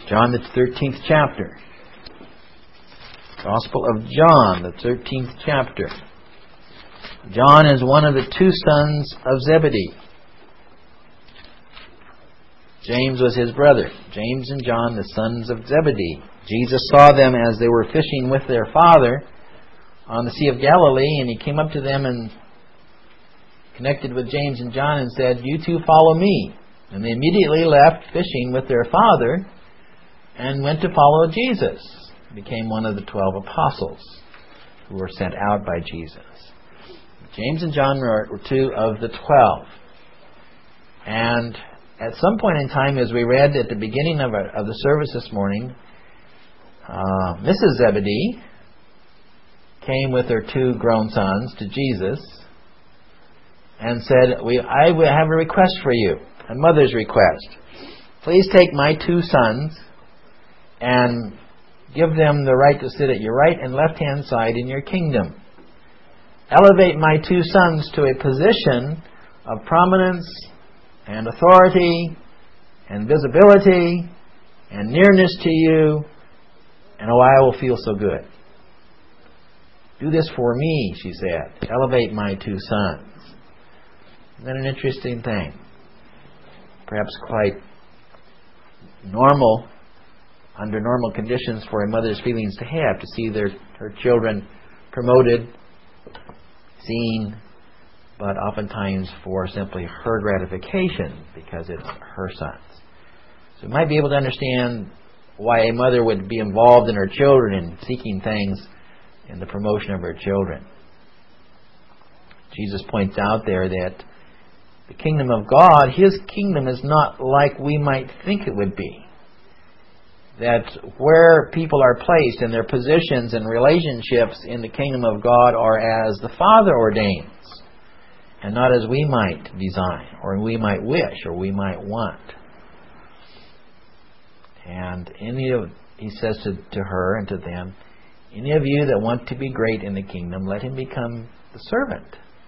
John, the 13th chapter. Gospel of John, the 13th chapter. John is one of the two sons of Zebedee. James was his brother. James and John, the sons of Zebedee. Jesus saw them as they were fishing with their father on the Sea of Galilee, and he came up to them and connected with James and John and said, "You two follow me." And they immediately left fishing with their father and went to follow Jesus. Became one of the 12 apostles who were sent out by Jesus. James and John were two of the 12. And at some point in time, as we read at the beginning of the service this morning, Mrs. Zebedee came with her two grown sons to Jesus and said, I have a request for you, a mother's request. Please take my two sons and give them the right to sit at your right and left-hand side in your kingdom. Elevate my two sons to a position of prominence and authority and visibility and nearness to you, and I will feel so good. Do this for me, she said. Elevate my two sons. Isn't that an interesting thing? Perhaps quite normal, under normal conditions, for a mother's feelings to have, to see her children promoted, seen, but oftentimes for simply her gratification because it's her sons. So you might be able to understand why a mother would be involved in her children and seeking things in the promotion of her children. Jesus points out there that the kingdom of God, His kingdom, is not like we might think it would be. That where people are placed in their positions and relationships in the kingdom of God are as the Father ordains, and not as we might design, or we might wish, or we might want. And he says to her and to them, any of you that want to be great in the kingdom, let him become the servant.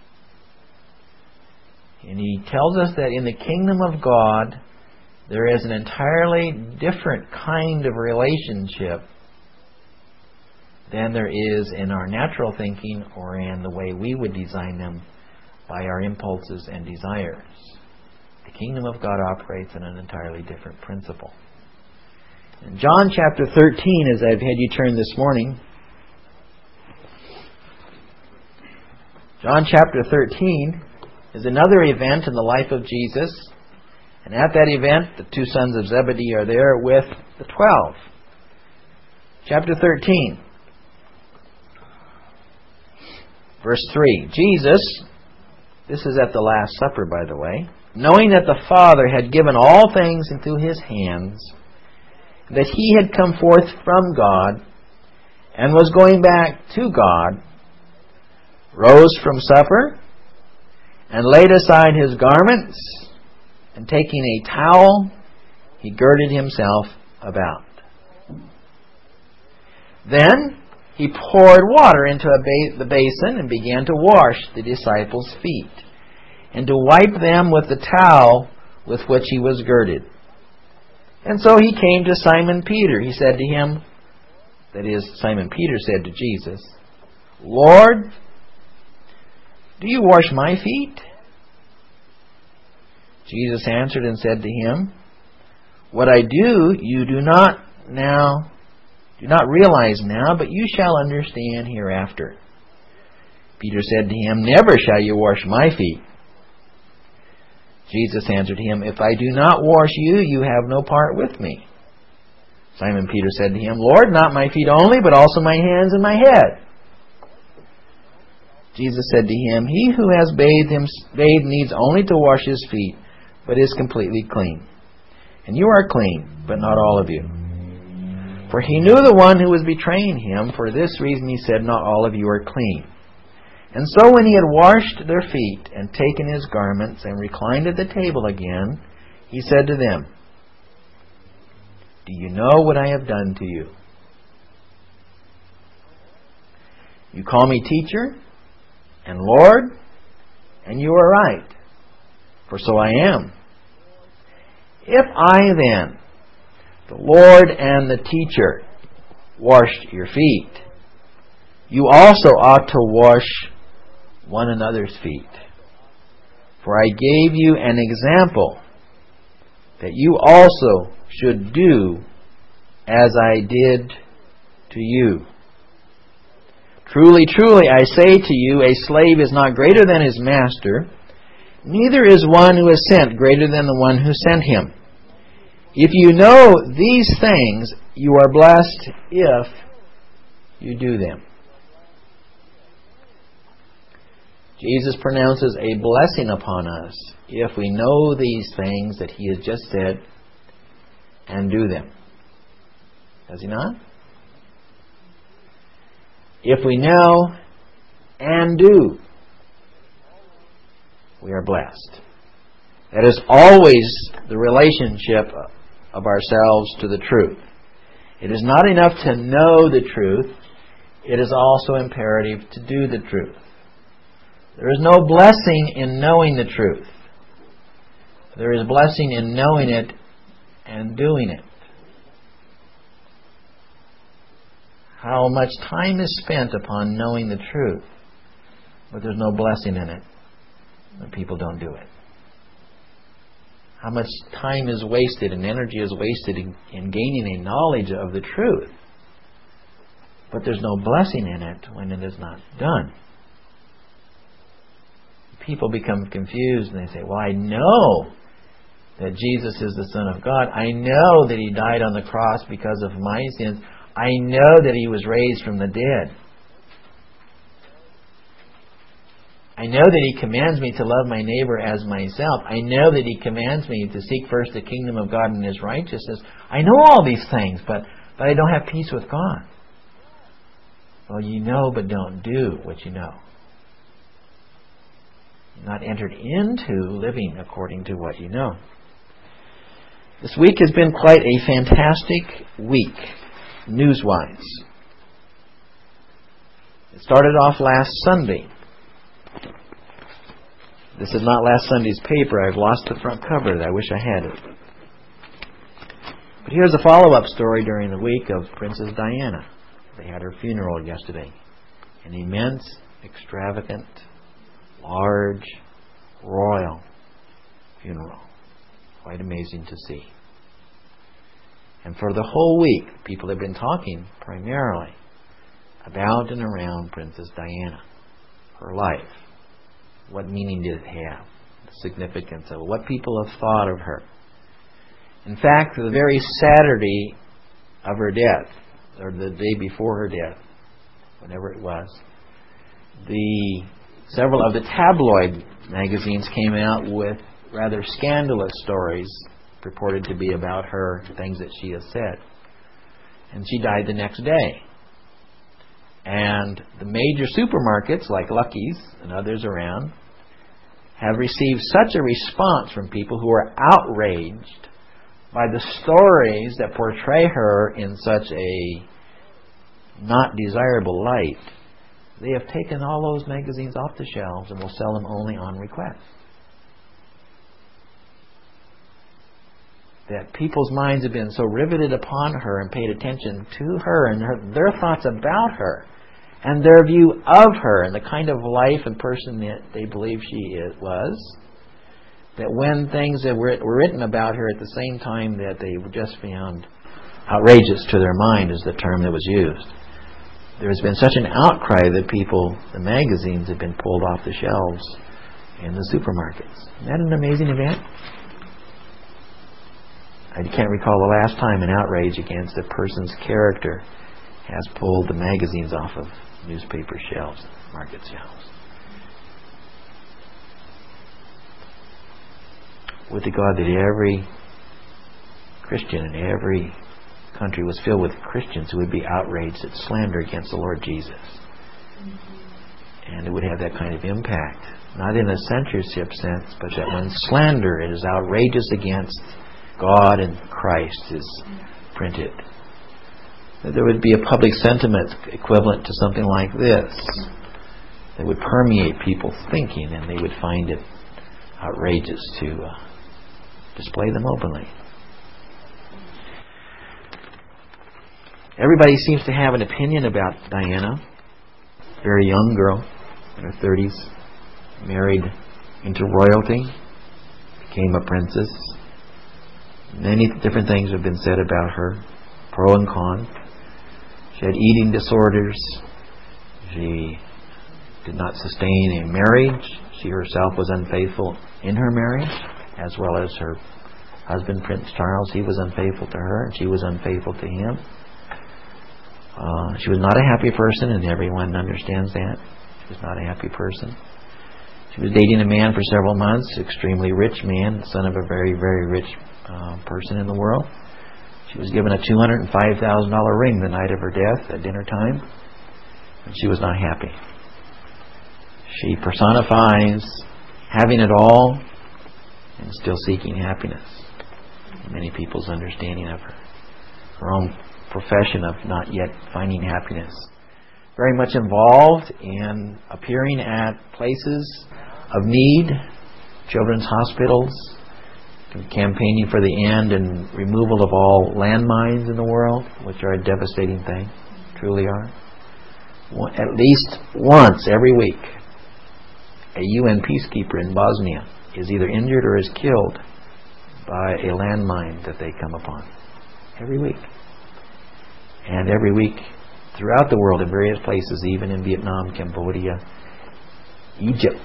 And he tells us that in the kingdom of God, there is an entirely different kind of relationship than there is in our natural thinking or in the way we would design them by our impulses and desires. The kingdom of God operates in an entirely different principle. In John chapter 13, as I've had you turn this morning, John chapter 13 is another event in the life of Jesus. And at that event, the two sons of Zebedee are there with the 12. Chapter 13, verse 3. Jesus, this is at the Last Supper, by the way, knowing that the Father had given all things into His hands, that He had come forth from God and was going back to God, rose from supper and laid aside His garments, and taking a towel, He girded Himself about. Then He poured water into the basin and began to wash the disciples' feet, and to wipe them with the towel with which He was girded. And so He came to Simon Peter. He said to him, that is, Simon Peter said to Jesus, "Lord, do you wash my feet?" Jesus answered and said to him, "What I do, you do not realize now, but you shall understand hereafter." Peter said to him, "Never shall you wash my feet." Jesus answered him, "If I do not wash you, you have no part with me." Simon Peter said to him, "Lord, not my feet only, but also my hands and my head." Jesus said to him, "He who has bathed needs only to wash his feet, but is completely clean. And you are clean, but not all of you." For he knew the one who was betraying him. For this reason he said, "Not all of you are clean." And so when he had washed their feet and taken his garments and reclined at the table again, he said to them, "Do you know what I have done to you? You call me teacher and Lord, and you are right, for so I am. If I then, The Lord and the teacher washed your feet. You also ought to wash one another's feet. For I gave you an example that you also should do as I did to you. Truly, truly, I say to you, a slave is not greater than his master, neither is one who is sent greater than the one who sent him. If you know these things, you are blessed if you do them. Jesus pronounces a blessing upon us if we know these things that He has just said and do them. Does He not? If we know and do, we are blessed. That is always the relationship of ourselves to the truth. It is not enough to know the truth. It is also imperative to do the truth. There is no blessing in knowing the truth. There is blessing in knowing it and doing it. How much time is spent upon knowing the truth, but there's no blessing in it when people don't do it. How much time is wasted and energy is wasted in gaining a knowledge of the truth, but there's no blessing in it when it is not done. People become confused and they say, well, I know that Jesus is the Son of God. I know that He died on the cross because of my sins. I know that He was raised from the dead. I know that He commands me to love my neighbor as myself. I know that He commands me to seek first the kingdom of God and His righteousness. I know all these things, but I don't have peace with God. Well, you know but don't do what you know. You're not entered into living according to what you know. This week has been quite a fantastic week, news-wise. It started off last Sunday. This is not last Sunday's paper. I've lost the front cover. I wish I had it. But here's a follow-up story during the week of Princess Diana. They had her funeral yesterday. An immense, extravagant, large, royal funeral. Quite amazing to see. And for the whole week, people have been talking primarily about and around Princess Diana, her life. What meaning did it have? The significance of it. What people have thought of her. In fact, the very Saturday of her death, or the day before her death, whenever it was, several of the tabloid magazines came out with rather scandalous stories purported to be about her, things that she has said. And she died the next day. And the major supermarkets like Lucky's and others around have received such a response from people who are outraged by the stories that portray her in such a not desirable light. They have taken all those magazines off the shelves and will sell them only on request. That people's minds have been so riveted upon her and paid attention to her and their thoughts about her and their view of her and the kind of life and person that they believe she was, that when things that were written about her at the same time that they just found outrageous to their mind is the term that was used. There's been such an outcry that the magazines have been pulled off the shelves in the supermarkets. Isn't that an amazing event? I can't recall the last time an outrage against a person's character has pulled the magazines off of newspaper shelves, market shelves. Would to God that every Christian in every country was filled with Christians who would be outraged at slander against the Lord Jesus. And it would have that kind of impact. Not in a censorship sense, but that when slander is outrageous against God and Christ is printed, that there would be a public sentiment equivalent to something like this that would permeate people's thinking, and they would find it outrageous to display them openly. Everybody seems to have an opinion about Diana. Very young girl, in her 30s, married into royalty, became a princess. Many different things have been said about her, pro and con. She had eating disorders. She did not sustain a marriage. She herself was unfaithful in her marriage, as well as her husband, Prince Charles. He was unfaithful to her, and she was unfaithful to him. She was not a happy person, and everyone understands that. She was not a happy person. She was dating a man for several months, extremely rich man, son of a very, very rich person in the world. She was given a $205,000 ring the night of her death at dinner time, and she was not happy. She personifies having it all and still seeking happiness. Many people's understanding of her. Her own profession of not yet finding happiness. Very much involved in appearing at places of need, children's hospitals, campaigning for the end and removal of all landmines in the world, which are a devastating thing, truly are. At least once every week, a UN peacekeeper in Bosnia is either injured or is killed by a landmine that they come upon. Every week. And every week throughout the world in various places, even in Vietnam, Cambodia, Egypt.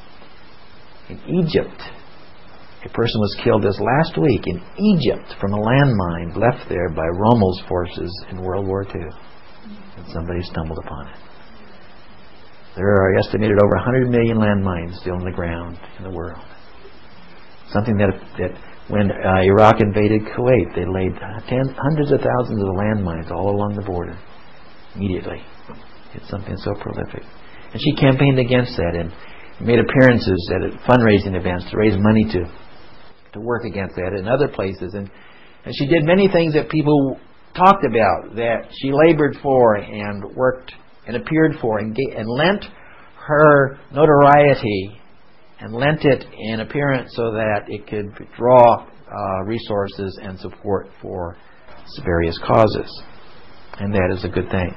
In Egypt, a person was killed this last week in Egypt from a landmine left there by Rommel's forces in World War II. And somebody stumbled upon it. There are estimated over 100 million landmines still in the ground in the world. Something that when Iraq invaded Kuwait, they laid hundreds of thousands of landmines all along the border immediately. It's something so prolific. And she campaigned against that and made appearances at fundraising events to raise money to work against that in other places. And she did many things that people talked about, that she labored for and worked and appeared for and lent her notoriety and lent it in appearance so that it could draw resources and support for various causes. And that is a good thing.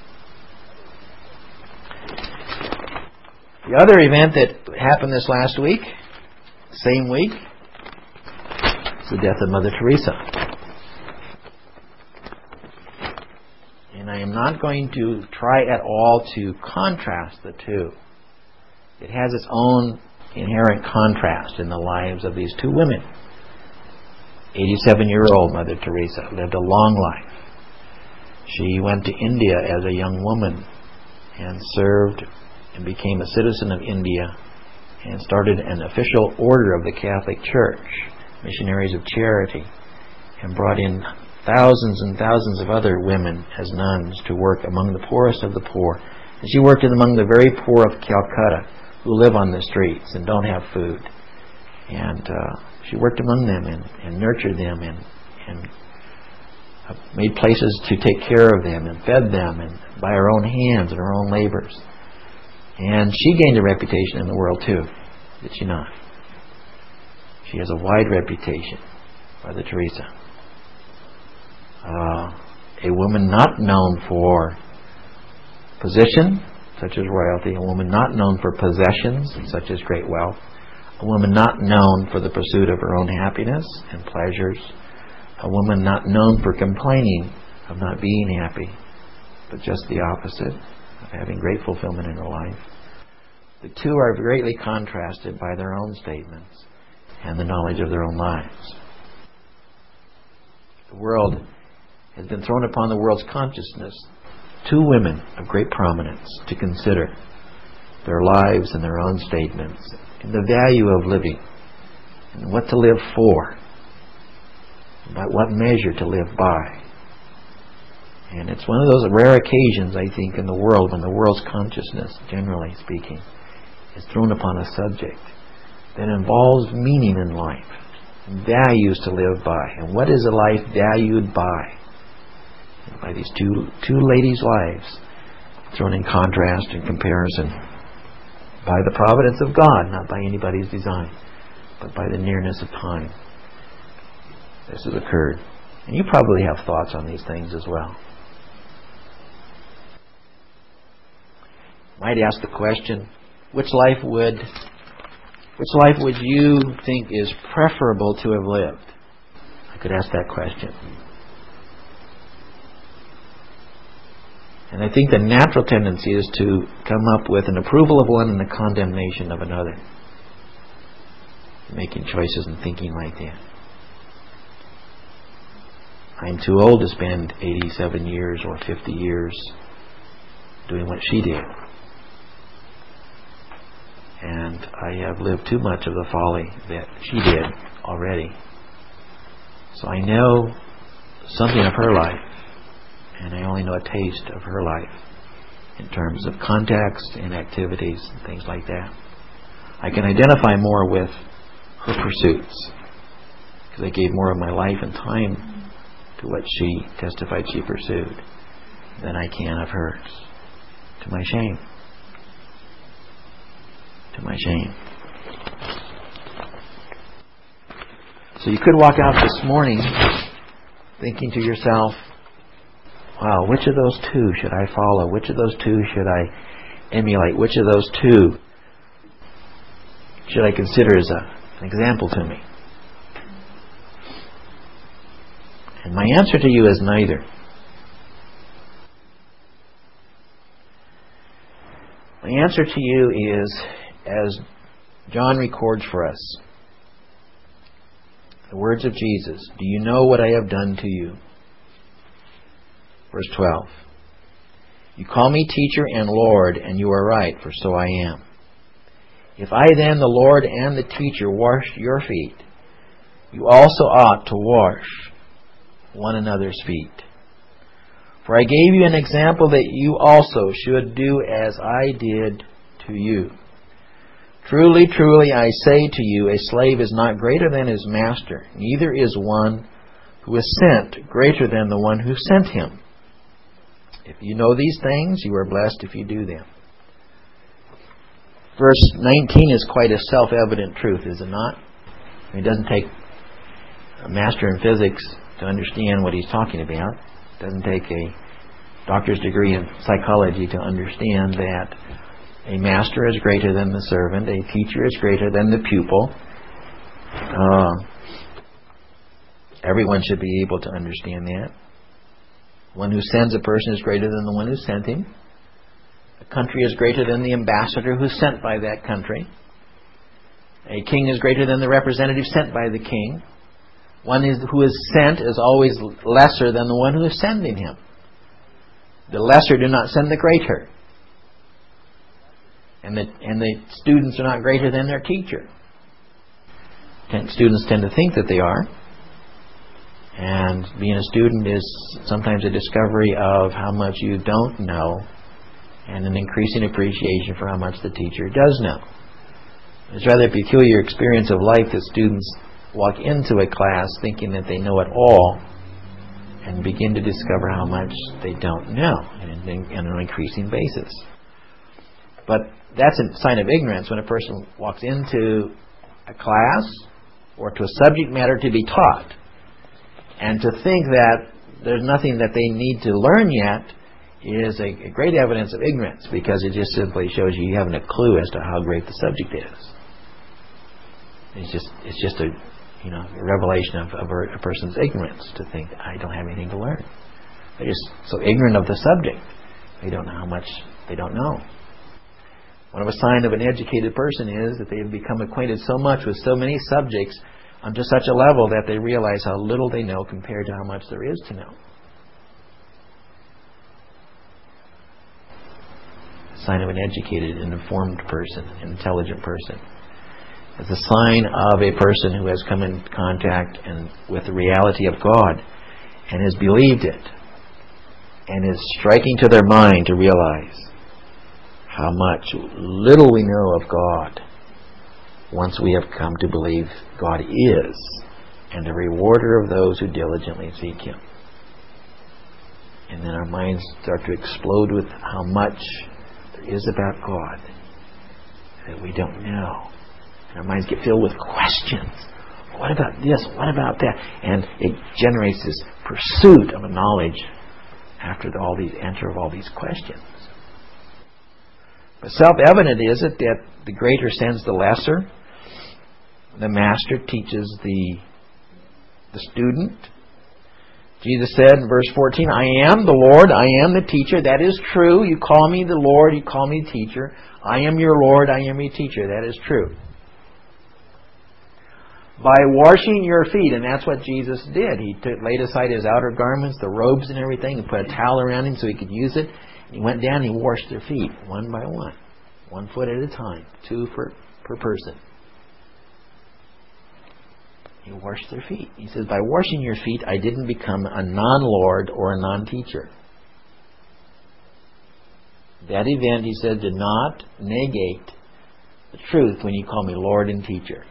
The other event that happened this last week, same week, is the death of Mother Teresa. And I am not going to try at all to contrast the two. It has its own inherent contrast in the lives of these two women. 87-year-old Mother Teresa lived a long life. She went to India as a young woman and served and became a citizen of India and started an official order of the Catholic Church, Missionaries of Charity, and brought in thousands and thousands of other women as nuns to work among the poorest of the poor. And she worked among the very poor of Calcutta, who live on the streets and don't have food. And she worked among them and nurtured them and made places to take care of them and fed them and by her own hands and her own labors. And she gained a reputation in the world too, did she not? She has a wide reputation, Mother Teresa. A woman not known for position, such as royalty, a woman not known for possessions, such as great wealth, a woman not known for the pursuit of her own happiness and pleasures, a woman not known for complaining of not being happy, but just the opposite, of having great fulfillment in her life. The two are greatly contrasted by their own statements and the knowledge of their own lives. The world has been thrown upon the world's consciousness two women of great prominence to consider their lives and their own statements and the value of living and what to live for, by what measure to live by. And it's one of those rare occasions, I think, in the world when the world's consciousness, generally speaking, is thrown upon a subject that involves meaning in life, values to live by, and what is a life valued by? And by these two ladies' lives thrown in contrast and comparison by the providence of God, not by anybody's design, but by the nearness of time. This has occurred. And you probably have thoughts on these things as well. might ask the question, which life would you think is preferable to have lived? I could ask that question. And I think the natural tendency is to come up with an approval of one and a condemnation of another. Making choices and thinking like that. I'm too old to spend 87 years or 50 years doing what she did. And I have lived too much of the folly that she did already. So I know something of her life, and I only know a taste of her life in terms of context and activities and things like that. I can identify more with her pursuits because I gave more of my life and time to what she testified she pursued than I can of hers. To my shame. To my shame. So you could walk out this morning thinking to yourself, wow, which of those two should I follow? Which of those two should I emulate? Which of those two should I consider as an example to me? And my answer to you is neither. My answer to you is, as John records for us, the words of Jesus, do you know what I have done to you? Verse 12. You call me teacher and Lord, and you are right, for so I am. If I then, the Lord and the teacher, washed your feet, you also ought to wash one another's feet. For I gave you an example that you also should do as I did to you. Truly, truly, I say to you, a slave is not greater than his master, neither is one who is sent greater than the one who sent him. If you know these things, you are blessed if you do them. Verse 19 is quite a self-evident truth, is it not? It doesn't take a master in physics to understand what he's talking about. It doesn't take a doctor's degree in psychology to understand that a master is greater than the servant, a teacher is greater than the pupil. Everyone should be able to understand that. One who sends a person is greater than the one who sent him. A country is greater than the ambassador who's sent by that country. A king is greater than the representative sent by the king. One who is sent is always lesser than the one who is sending him. The lesser do not send the greater. And the students are not greater than their teacher. Students tend to think that they are. And being a student is sometimes a discovery of how much you don't know and an increasing appreciation for how much the teacher does know. It's rather a peculiar experience of life that students walk into a class thinking that they know it all and begin to discover how much they don't know on an increasing basis. But that's a sign of ignorance when a person walks into a class or to a subject matter to be taught, and to think that there's nothing that they need to learn yet is a great evidence of ignorance, because it just simply shows you haven't a clue as to how great the subject is. It's just a revelation of a person's ignorance to think I don't have anything to learn. They're just so ignorant of the subject. They don't know how much they don't know. One of a sign of an educated person is that they have become acquainted so much with so many subjects to such a level that they realize how little they know compared to how much there is to know. A sign of an educated and informed person, an intelligent person. It's a sign of a person who has come in contact with the reality of God and has believed it and is striking to their mind to realize how little we know of God once we have come to believe God is and the rewarder of those who diligently seek Him. And then our minds start to explode with how much there is about God that we don't know. And our minds get filled with questions. What about this? What about that? And it generates this pursuit of a knowledge after all these questions. But self-evident is it that the greater sends the lesser. The master teaches the student. Jesus said in verse 14, I am the Lord, I am the teacher. That is true. You call me the Lord, you call me teacher. I am your Lord, I am your teacher. That is true. By washing your feet, and that's what Jesus did. He laid aside his outer garments, the robes and everything, and put a towel around him so he could use it. He went down and he washed their feet, one by one. 1 foot at a time, 2 per person. He washed their feet. He says, by washing your feet, I didn't become a non-Lord or a non-teacher. That event, he said, did not negate the truth when you call me Lord and teacher.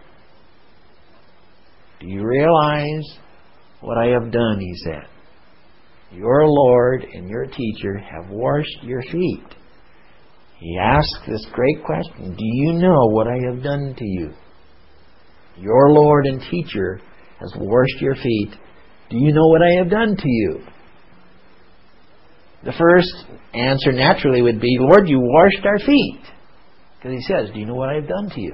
Do you realize what I have done, he said. Your Lord and your teacher have washed your feet. He asked this great question, do you know what I have done to you? Your Lord and teacher has washed your feet. Do you know what I have done to you? The first answer naturally would be, Lord, you washed our feet. Because he says, do you know what I have done to you?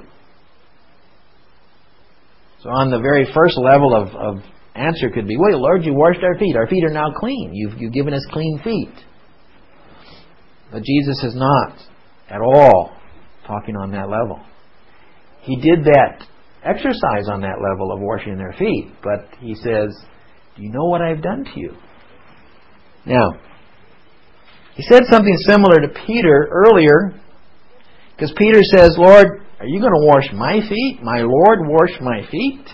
So on the very first level of answer could be, well, Lord, you washed our feet. Our feet are now clean. You've given us clean feet. But Jesus is not at all talking on that level. He did that exercise on that level of washing their feet, but he says, do you know what I've done to you? Now, he said something similar to Peter earlier, because Peter says, Lord, are you going to wash my feet? My Lord washed my feet?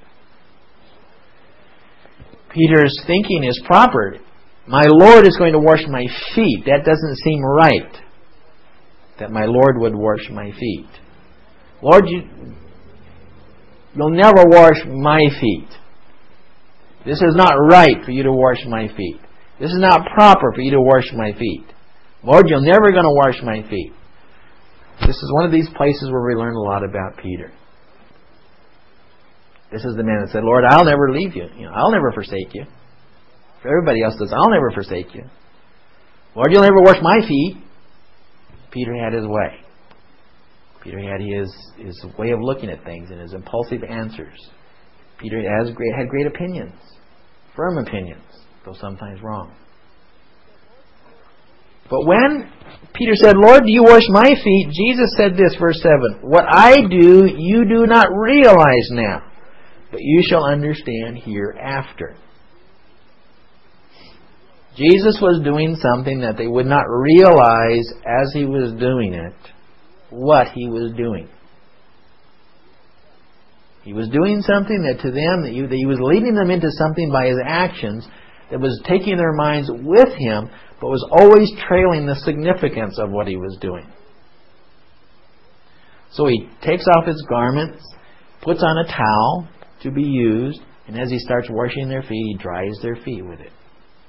Peter's thinking is proper. My Lord is going to wash my feet. That doesn't seem right, that my Lord would wash my feet. Lord, you'll never wash my feet. This is not right for you to wash my feet. This is not proper for you to wash my feet. Lord, you're never going to wash my feet. This is one of these places where we learn a lot about Peter. This is the man that said, Lord, I'll never leave you. I'll never forsake you. If everybody else says, I'll never forsake you. Lord, you'll never wash my feet. Peter had his way. Peter had his way of looking at things and his impulsive answers. Peter had great opinions, firm opinions, though sometimes wrong. But when Peter said, Lord, do you wash my feet? Jesus said this, verse 7, what I do, you do not realize now, but you shall understand hereafter. Jesus was doing something that they would not realize as he was doing it, what he was doing. He was doing something that to them, that he was leading them into something by his actions that was taking their minds with him, but was always trailing the significance of what he was doing. So he takes off his garments, puts on a towel to be used, and as he starts washing their feet, he dries their feet with it.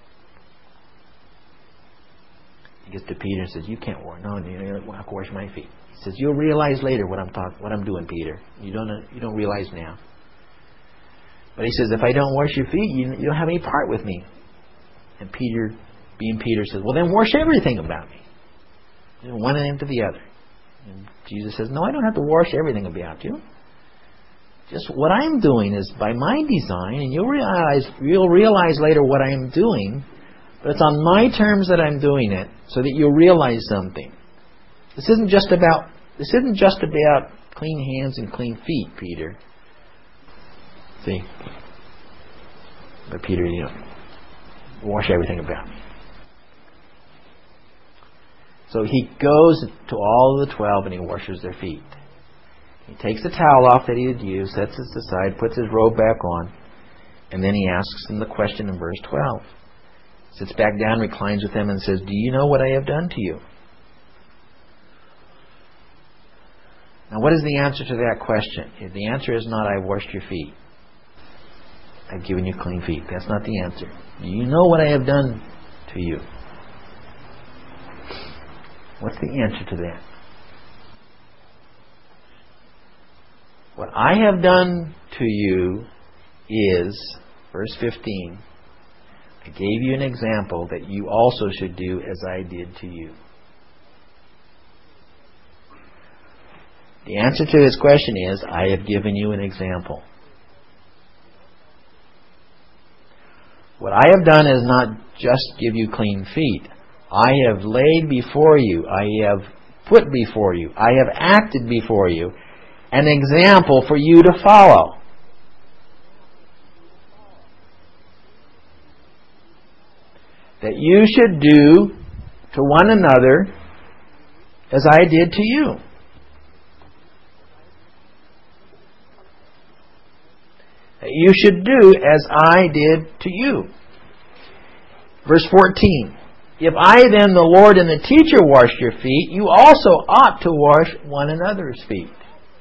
He gets to Peter and says, you can't wash. No, you don't have to wash my feet. He says, you'll realize later what I'm doing, Peter. You don't realize now. But he says, if I don't wash your feet, you don't have any part with me. And Peter, being Peter, says, well, then wash everything about me. One end to the other. And Jesus says, no, I don't have to wash everything about you. Just what I'm doing is by my design, and you'll realize later what I am doing, but it's on my terms that I'm doing it, so that you'll realize something. This isn't just about clean hands and clean feet, Peter. See? But Peter, wash everything about me. So he goes to all of the 12 and he washes their feet. He takes the towel off that he had used, sets it aside, puts his robe back on, and then he asks them the question in verse 12. Sits back down, reclines with them, and says, do you know what I have done to you? Now, what is the answer to that question? The answer is not, I've washed your feet. I've given you clean feet. That's not the answer. Do you know what I have done to you? What's the answer to that? What I have done to you is, verse 15, I gave you an example that you also should do as I did to you. The answer to his question is, I have given you an example. What I have done is not just give you clean feet. I have laid before you, I have put before you, I have acted before you an example for you to follow. That you should do to one another as I did to you. That you should do as I did to you. Verse 14. If I then, the Lord and the teacher, wash your feet, you also ought to wash one another's feet.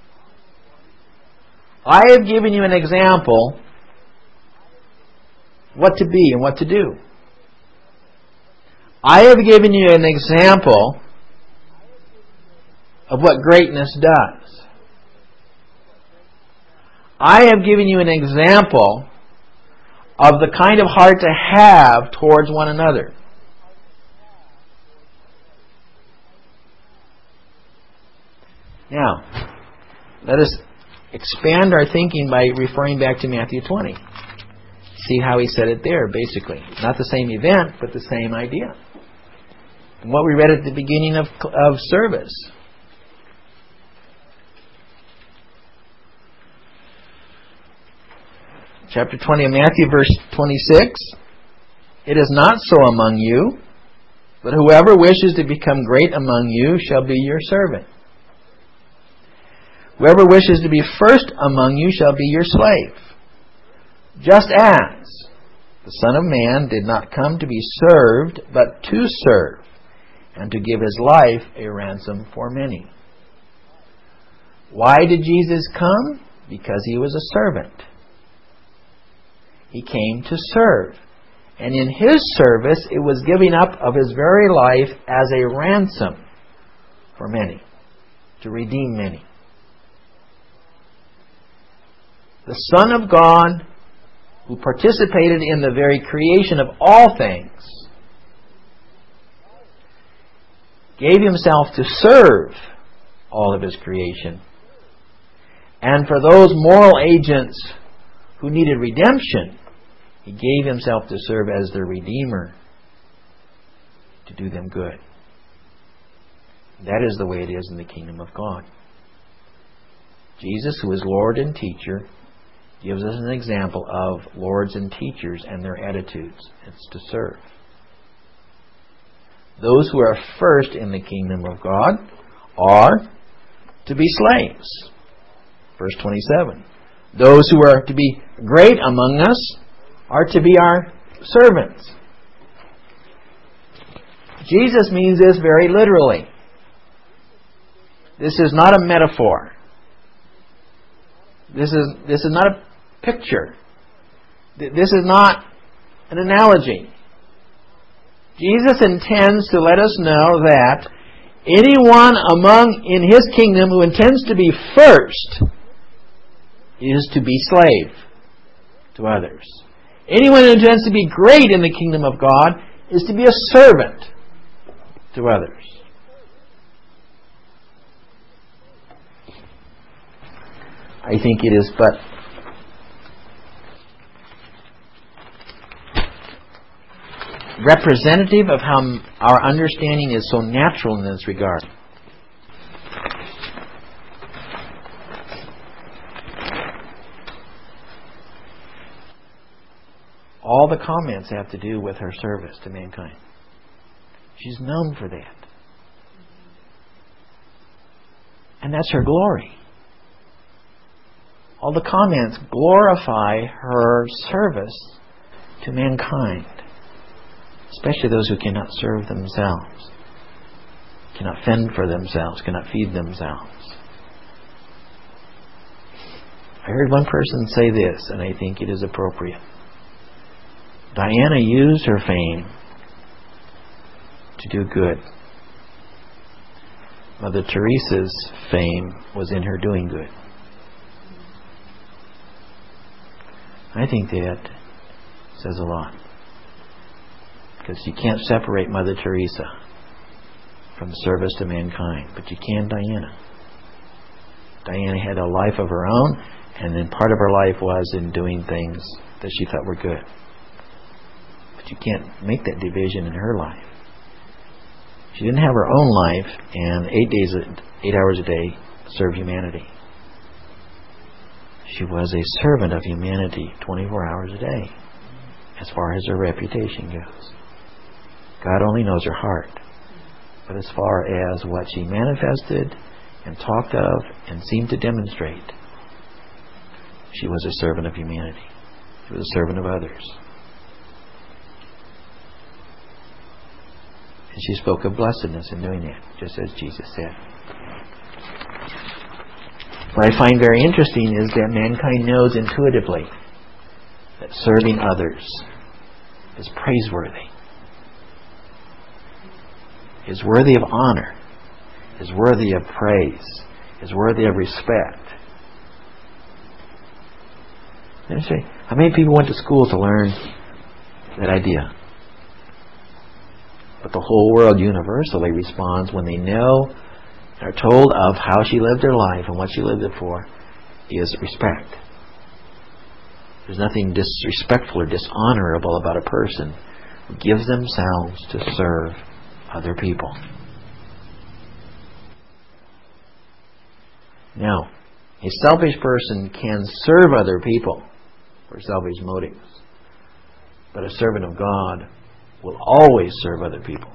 I have given you an example what to be and what to do. I have given you an example of what greatness does. I have given you an example of the kind of heart to have towards one another. Now, let us expand our thinking by referring back to Matthew 20. See how he said it there, basically. Not the same event, but the same idea. And what we read at the beginning of service. Chapter 20 of Matthew, verse 26. It is not so among you, but whoever wishes to become great among you shall be your servant. Whoever wishes to be first among you shall be your slave. Just as the Son of Man did not come to be served, but to serve, and to give his life a ransom for many. Why did Jesus come? Because he was a servant. He came to serve. And in his service, it was giving up of his very life as a ransom for many, to redeem many. The Son of God, who participated in the very creation of all things, gave himself to serve all of his creation. And for those moral agents who needed redemption, he gave himself to serve as their Redeemer, to do them good. That is the way it is in the kingdom of God. Jesus, who is Lord and teacher, gives us an example of lords and teachers and their attitudes. It's to serve. Those who are first in the kingdom of God are to be slaves. Verse 27. Those who are to be great among us are to be our servants. Jesus means this very literally. This is not a metaphor. This is not a picture. This is not an analogy. Jesus intends to let us know that anyone in his kingdom who intends to be first is to be slave to others. Anyone who intends to be great in the kingdom of God is to be a servant to others. I think it is but representative of how our understanding is so natural in this regard. All the comments have to do with her service to mankind. She's known for that. And that's her glory. All the comments glorify her service to mankind, especially those who cannot serve themselves, cannot fend for themselves, cannot feed themselves. I heard one person say this, and I think it is appropriate. Diana used her fame to do good. Mother Teresa's fame was in her doing good. I think that says a lot. Because you can't separate Mother Teresa from service to mankind, but you can Diana. Diana had a life of her own, and then part of her life was in doing things that she thought were good. But you can't make that division in her life. She didn't have her own life, and 8 hours a day serve humanity. She was a servant of humanity 24 hours a day, as far as her reputation goes. God only knows her heart. But as far as what she manifested and talked of and seemed to demonstrate, she was a servant of humanity. She was a servant of others. And she spoke of blessedness in doing that, just as Jesus said. What I find very interesting is that mankind knows intuitively that serving others is praiseworthy, is worthy of honor, is worthy of praise, is worthy of respect. You say, how many people went to school to learn that idea? But the whole world universally responds when they know, are told of how she lived her life and what she lived it for, is respect. There's nothing disrespectful or dishonorable about a person who gives themselves to serve other people. Now, a selfish person can serve other people for selfish motives, but a servant of God will always serve other people.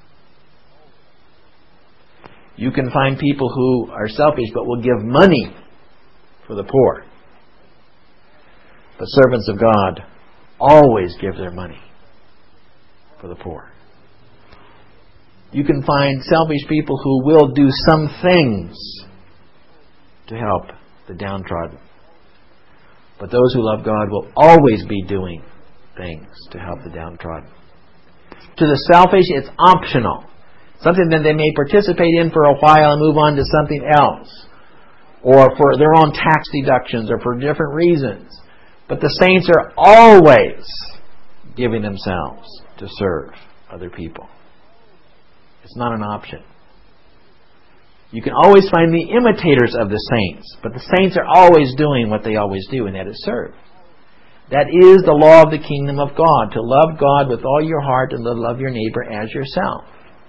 You can find people who are selfish but will give money for the poor. But servants of God always give their money for the poor. You can find selfish people who will do some things to help the downtrodden. But those who love God will always be doing things to help the downtrodden. To the selfish, it's optional. Something that they may participate in for a while and move on to something else. Or for their own tax deductions or for different reasons. But the saints are always giving themselves to serve other people. It's not an option. You can always find the imitators of the saints, but the saints are always doing what they always do, and that is serve. That is the law of the kingdom of God, to love God with all your heart and to love your neighbor as yourself.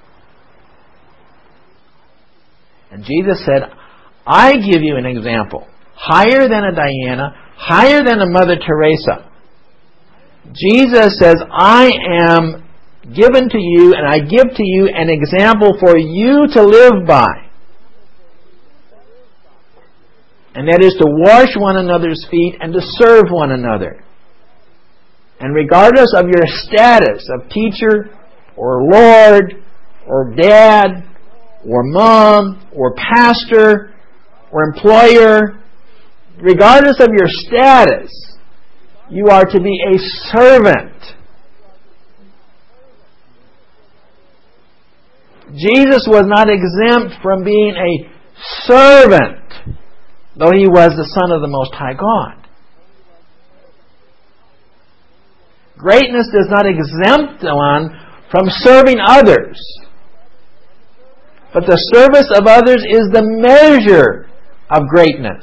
And Jesus said, I give you an example, higher than a Diana, higher than a Mother Teresa. Jesus says, I am given to you, and I give to you an example for you to live by. And that is to wash one another's feet and to serve one another. And regardless of your status of teacher or Lord or dad or mom or pastor or employer, regardless of your status, you are to be a servant. Jesus was not exempt from being a servant, though He was the Son of the Most High God. Greatness does not exempt one from serving others. But the service of others is the measure of greatness.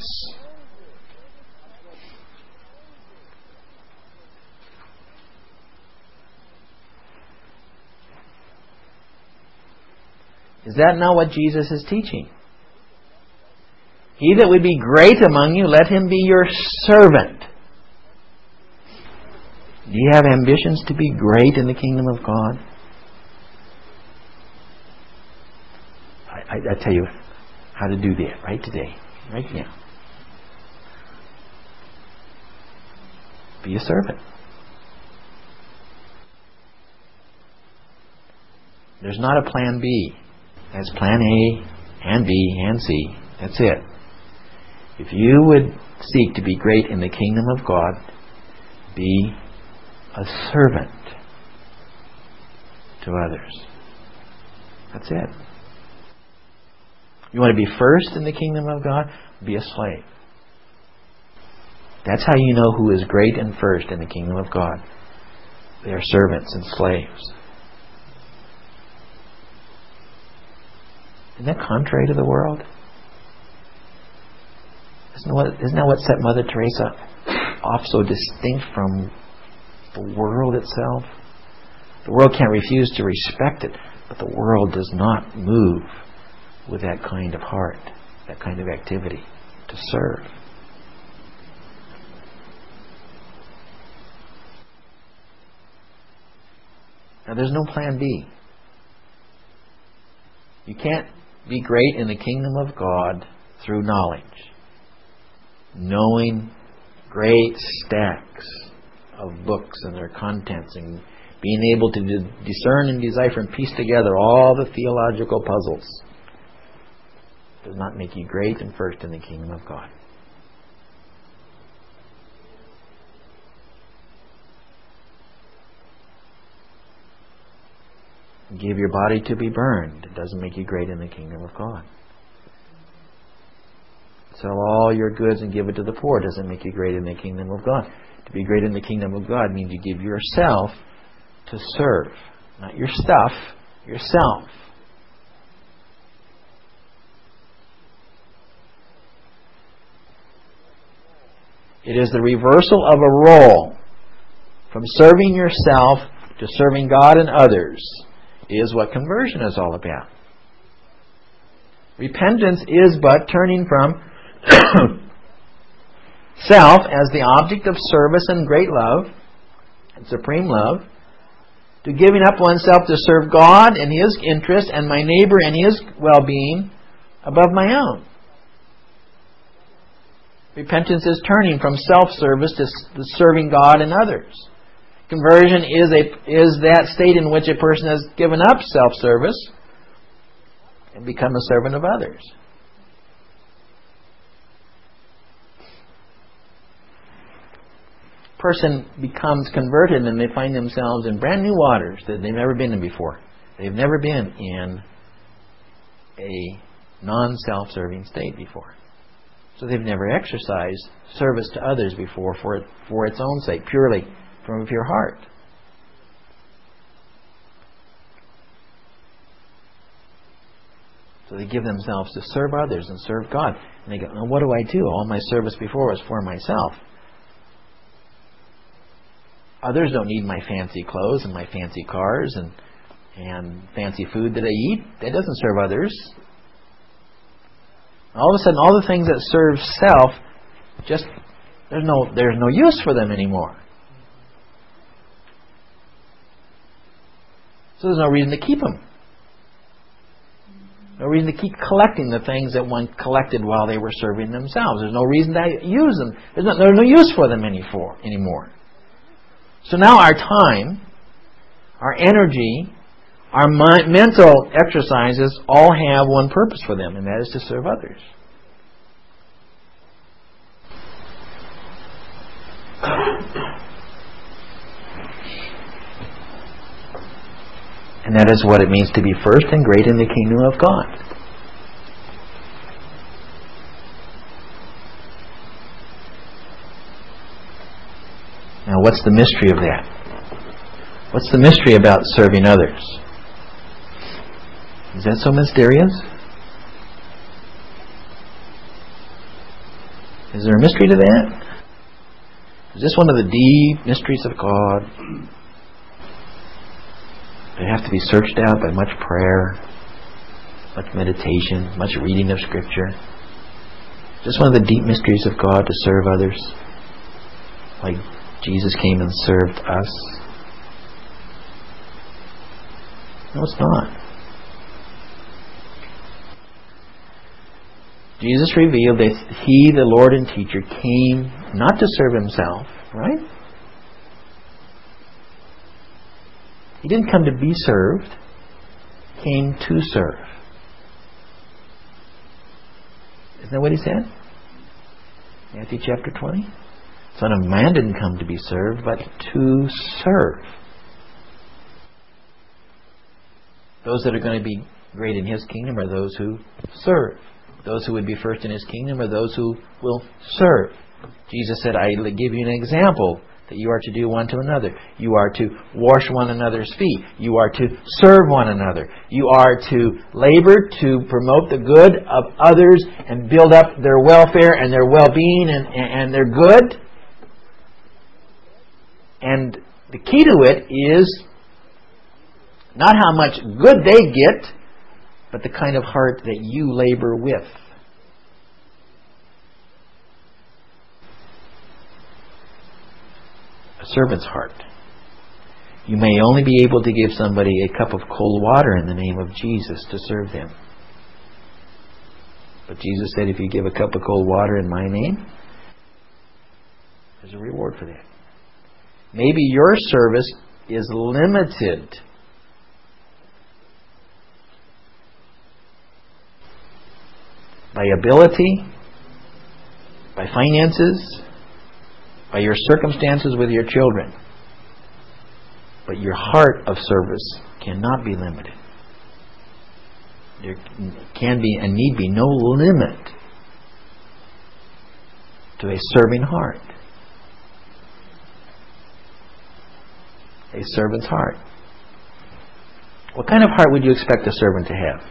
Is that not what Jesus is teaching? He that would be great among you, let him be your servant. Do you have ambitions to be great in the kingdom of God? I tell you how to do that right today, right now. Be a servant. There's not a plan B. There's plan A and B and C. That's it. If you would seek to be great in the kingdom of God, be a servant to others. That's it. You want to be first in the kingdom of God? Be a slave. That's how you know who is great and first in the kingdom of God. They are servants and slaves. Isn't that contrary to the world? Isn't that what set Mother Teresa off so distinct from the world itself? The world can't refuse to respect it, but the world does not move with that kind of heart, that kind of activity to serve. Now there's no plan B. You can't be great in the kingdom of God through knowledge. Knowing great stacks of books and their contents and being able to discern and decipher and piece together all the theological puzzles does not make you great and first in the kingdom of God. Give your body to be burned. It doesn't make you great in the kingdom of God. Sell all your goods and give it to the poor. It doesn't make you great in the kingdom of God. To be great in the kingdom of God means you give yourself to serve. Not your stuff, yourself. It is the reversal of a role from serving yourself to serving God and others is what conversion is all about. Repentance is but turning from self as the object of service and great love, and supreme love, to giving up oneself to serve God and His interest and my neighbor and his well-being above my own. Repentance is turning from self-service to serving God and others. Conversion is that state in which a person has given up self-service and become a servant of others. Person becomes converted and they find themselves in brand new waters that they've never been in before. They've never been in a non-self-serving state before. So they've never exercised service to others before for its own sake, purely from a pure heart. So they give themselves to serve others and serve God. And they go, well, what do I do? All my service before was for myself. Others don't need my fancy clothes and my fancy cars and fancy food that I eat. That doesn't serve others. All of a sudden, all the things that serve self, just there's no use for them anymore. So there's no reason to keep them. No reason to keep collecting the things that one collected while they were serving themselves. There's no reason to use them. There's no use for them anymore. So now our time, our energy, our mental exercises all have one purpose for them, and that is to serve others. And that is what it means to be first and great in the kingdom of God. Now, what's the mystery of that? What's the mystery about serving others? Is that so mysterious? Is there a mystery to that? Is this one of the deep mysteries of God? They have to be searched out by much prayer, much meditation, much reading of Scripture. Just one of the deep mysteries of God to serve others, like Jesus came and served us. No, it's not. Jesus revealed that He, the Lord and Teacher, came not to serve Himself, right? He didn't come to be served. He came to serve. Isn't that what He said? Matthew chapter 20. Son of Man didn't come to be served, but to serve. Those that are going to be great in His kingdom are those who serve. Those who would be first in His kingdom are those who will serve. Jesus said, I give you an example that you are to do one to another. You are to wash one another's feet. You are to serve one another. You are to labor to promote the good of others and build up their welfare and their well-being and their good. And the key to it is not how much good they get, but the kind of heart that you labor with. A servant's heart. You may only be able to give somebody a cup of cold water in the name of Jesus to serve them. But Jesus said, if you give a cup of cold water in my name, there's a reward for that. Maybe your service is limited by ability, by finances, by your circumstances with your children. But your heart of service cannot be limited. There can be and need be no limit to a serving heart. A servant's heart. What kind of heart would you expect a servant to have?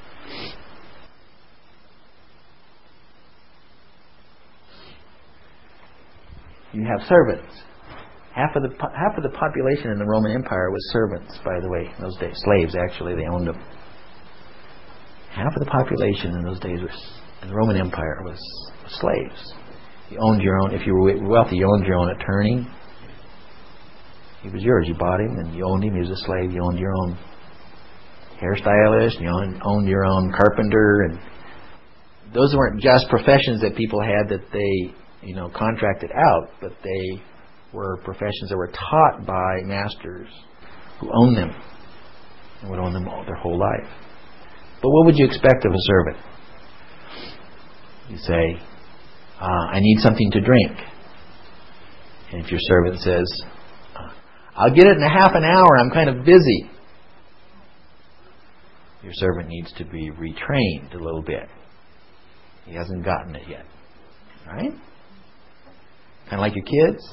You have servants. Half of the population in the Roman Empire was servants, by the way, in those days. Slaves, actually, they owned them. Half of the population in those days in the Roman Empire was slaves. You owned your own. If you were wealthy, you owned your own attorney. He was yours. You bought him and you owned him. He was a slave. You owned your own hairstylist. You owned your own carpenter. And those weren't just professions that people had that they contracted out, but they were professions that were taught by masters who owned them and would own them all their whole life. But what would you expect of a servant? You say, I need something to drink. And if your servant says, I'll get it in a half an hour, I'm kind of busy. Your servant needs to be retrained a little bit. He hasn't gotten it yet. Right? Kind of like your kids.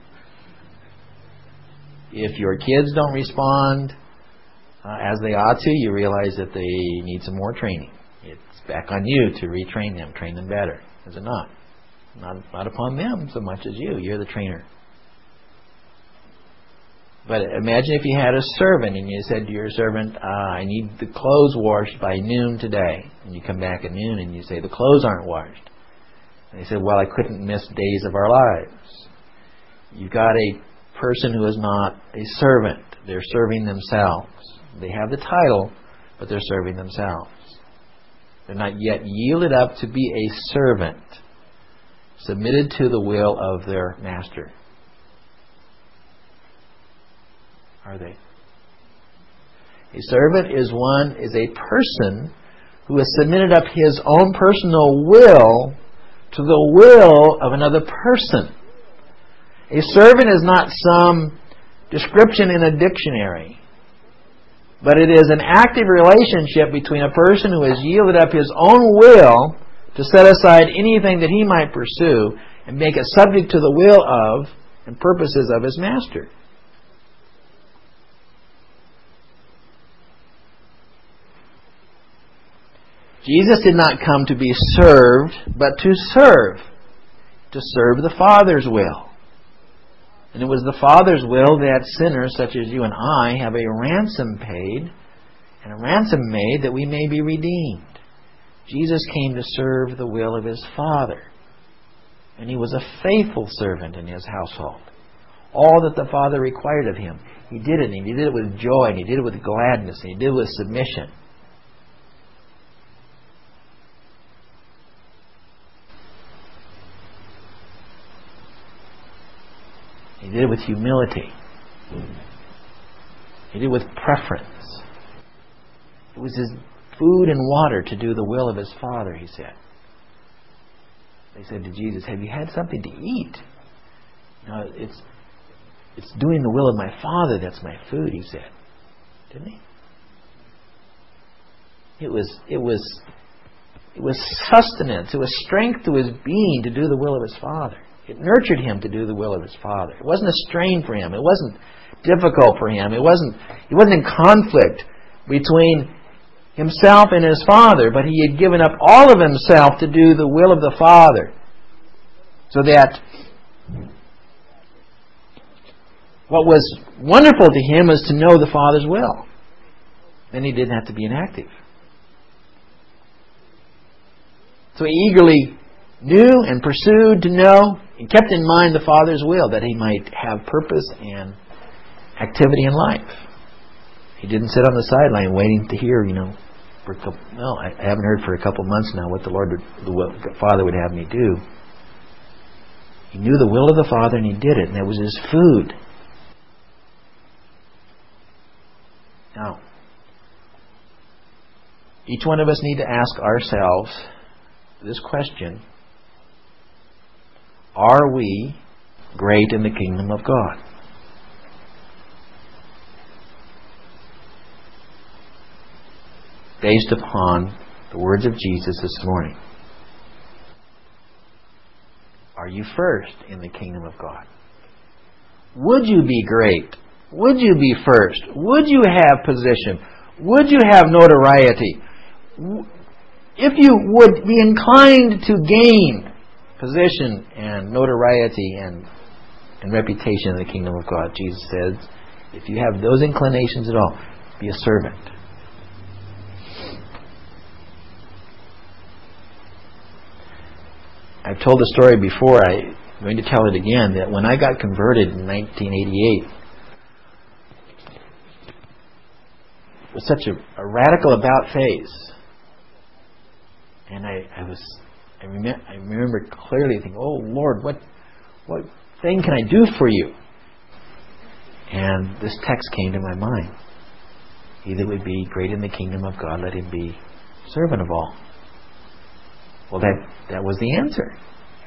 If your kids don't respond as they ought to, you realize that they need some more training. It's back on you to retrain them, train them better. Is it not? Not upon them so much as you. You're the trainer. But imagine if you had a servant and you said to your servant, I need the clothes washed by noon today. And you come back at noon and you say, the clothes aren't washed. And they said, well, I couldn't miss days of our lives. You've got a person who is not a servant. They're serving themselves. They have the title, but they're serving themselves. They're not yet yielded up to be a servant, submitted to the will of their master. Are they? A servant is a person who has submitted up his own personal will to the will of another person. A servant is not some description in a dictionary, but it is an active relationship between a person who has yielded up his own will to set aside anything that he might pursue and make it subject to the will of and purposes of his master. Jesus did not come to be served, but to serve the Father's will. And it was the Father's will that sinners such as you and I have a ransom paid and a ransom made that we may be redeemed. Jesus came to serve the will of His Father. And He was a faithful servant in His household. All that the Father required of Him, He did it. And He did it with joy, and He did it with gladness, and He did it with submission. He did it with humility. He did it with preference. It was His food and water to do the will of His Father, He said. They said to Jesus, have you had something to eat? No, it's doing the will of my Father that's my food, He said. Didn't He? It was sustenance. It was strength to His being to do the will of His Father. It nurtured him to do the will of his Father. It wasn't a strain for him. It wasn't difficult for him. He wasn't in conflict between himself and his Father, but he had given up all of himself to do the will of the Father, so that what was wonderful to him was to know the Father's will. Then he didn't have to be inactive. So he eagerly knew and pursued to know and kept in mind the Father's will, that he might have purpose and activity in life. He didn't sit on the sideline waiting to hear, I haven't heard for a couple months now what the Father would have me do. He knew the will of the Father and he did it, and that was his food. Now, each one of us need to ask ourselves this question: are we great in the kingdom of God? Based upon the words of Jesus this morning. Are you first in the kingdom of God? Would you be great? Would you be first? Would you have position? Would you have notoriety? If you would be inclined to gain position and notoriety and reputation in the kingdom of God, Jesus says, if you have those inclinations at all, be a servant. I've told the story before. I'm going to tell it again, that when I got converted in 1988, it was such a radical about face. And I remember clearly thinking, oh Lord, what thing can I do for you? And this text came to my mind. He that would be great in the kingdom of God, let him be servant of all. Well, that was the answer.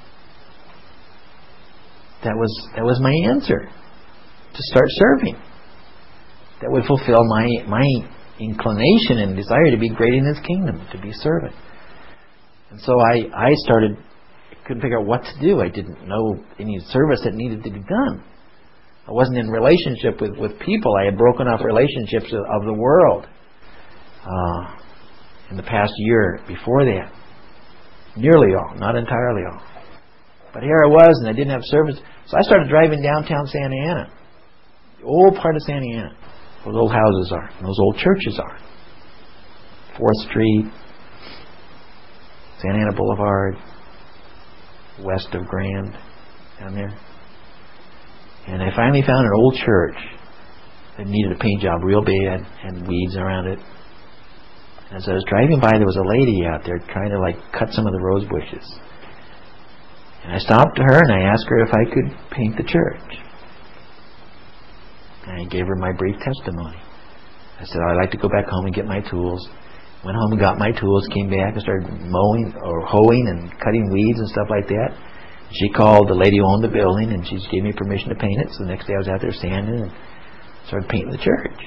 That was my answer. To start serving. That would fulfill my inclination and desire to be great in His kingdom, to be servant. And so I couldn't figure out what to do. I didn't know any service that needed to be done. I wasn't in relationship with people. I had broken off relationships of the world in the past year before that. Nearly all, not entirely all. But here I was, and I didn't have service. So I started driving downtown Santa Ana, the old part of Santa Ana, where those old houses are, and those old churches are. 4th Street, Santa Ana Boulevard, west of Grand, down there. And I finally found an old church that needed a paint job real bad, and weeds around it. As I was driving by, there was a lady out there trying to cut some of the rose bushes. And I stopped her and I asked her if I could paint the church. And I gave her my brief testimony. I said, I'd like to go back home and get my tools. Went home and got my tools, came back and started mowing or hoeing and cutting weeds and stuff like that. She called the lady who owned the building and she just gave me permission to paint it. So the next day I was out there sanding and started painting the church.